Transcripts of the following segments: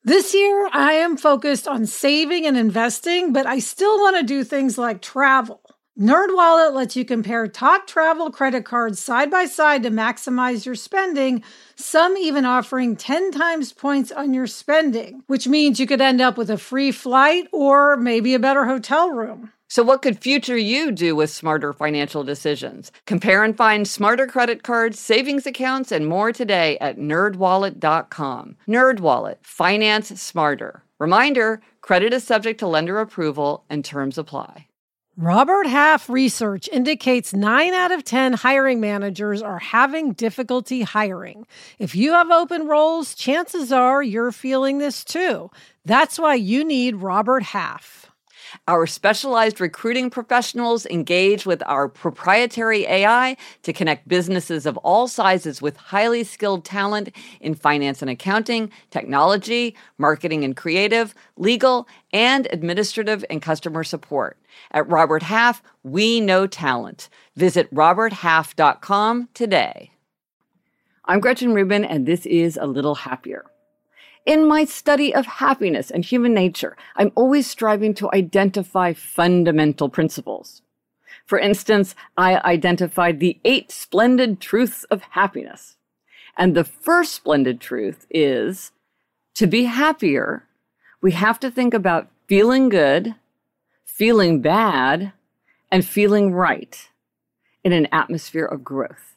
This year, I am focused on saving and investing, but I still want to do things like travel. NerdWallet lets you compare top travel credit cards side by side to maximize your spending, some even offering 10 times points on your spending, which means you could end up with a free flight or maybe a better hotel room. So what could future you do with smarter financial decisions? Compare and find smarter credit cards, savings accounts, and more today at nerdwallet.com. NerdWallet, finance smarter. Reminder, credit is subject to lender approval and terms apply. Robert Half research indicates 9 out of 10 hiring managers are having difficulty hiring. If you have open roles, chances are you're feeling this too. That's why you need Robert Half. Our specialized recruiting professionals engage with our proprietary AI to connect businesses of all sizes with highly skilled talent in finance and accounting, technology, marketing and creative, legal, and administrative and customer support. At Robert Half, we know talent. Visit roberthalf.com today. I'm Gretchen Rubin, and this is A Little Happier. In my study of happiness and human nature, I'm always striving to identify fundamental principles. For instance, I identified the 8 splendid truths of happiness. And the first splendid truth is, to be happier, we have to think about feeling good, feeling bad, and feeling right in an atmosphere of growth.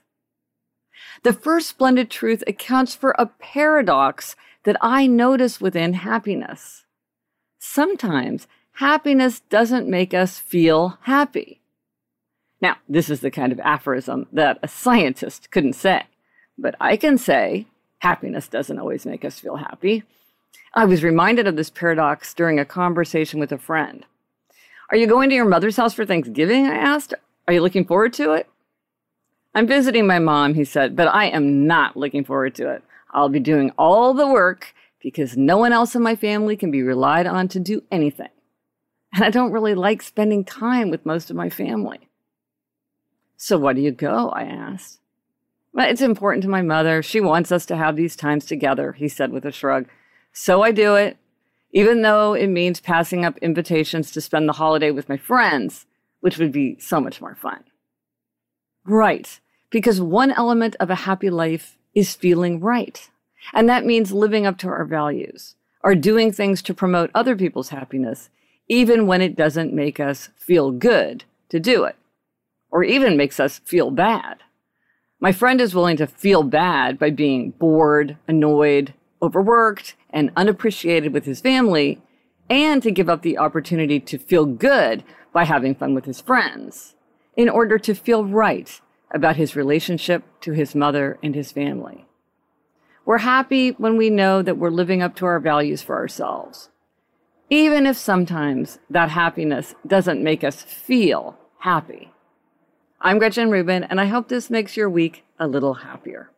The first splendid truth accounts for a paradox that I notice within happiness. Sometimes happiness doesn't make us feel happy. Now, this is the kind of aphorism that a scientist couldn't say, but I can say happiness doesn't always make us feel happy. I was reminded of this paradox during a conversation with a friend. Are you going to your mother's house for Thanksgiving? I asked. Are you looking forward to it? I'm visiting my mom, he said, but I am not looking forward to it. I'll be doing all the work because no one else in my family can be relied on to do anything. And I don't really like spending time with most of my family. So why do you go? I asked. Well, it's important to my mother. She wants us to have these times together, he said with a shrug. So I do it, even though it means passing up invitations to spend the holiday with my friends, which would be so much more fun. Right, because one element of a happy life is feeling right. And that means living up to our values, or doing things to promote other people's happiness, even when it doesn't make us feel good to do it, or even makes us feel bad. My friend is willing to feel bad by being bored, annoyed, overworked, and unappreciated with his family, and to give up the opportunity to feel good by having fun with his friends, in order to feel right about his relationship to his mother and his family. We're happy when we know that we're living up to our values for ourselves, even if sometimes that happiness doesn't make us feel happy. I'm Gretchen Rubin, and I hope this makes your week a little happier.